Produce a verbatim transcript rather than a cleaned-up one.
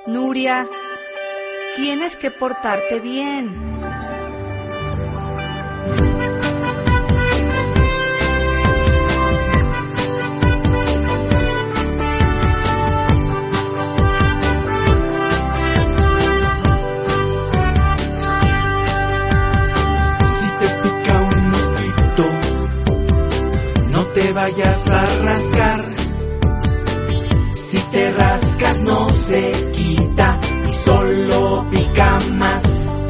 Nuria, tienes que portarte bien. Si te pica un mosquito, no te vayas a rascar. Si te rascas no se quita y solo pica más.